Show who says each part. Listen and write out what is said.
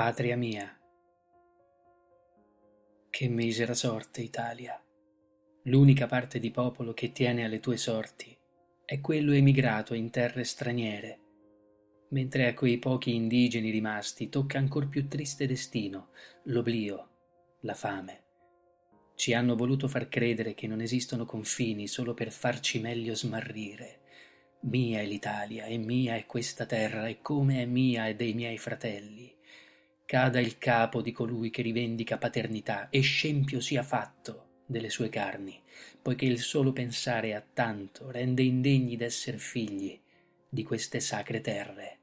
Speaker 1: Patria mia, che misera sorte, Italia! L'unica parte di popolo che tiene alle tue sorti è quello emigrato in terre straniere, mentre a quei pochi indigeni rimasti tocca ancor più triste destino, l'oblio, la fame. Ci hanno voluto far credere che non esistono confini solo per farci meglio smarrire. Mia è l'Italia, e mia è questa terra, e come è mia e dei miei fratelli. Cada il capo di colui che rivendica paternità, e scempio sia fatto delle sue carni, poiché il solo pensare a tanto rende indegni d'esser figli di queste sacre terre.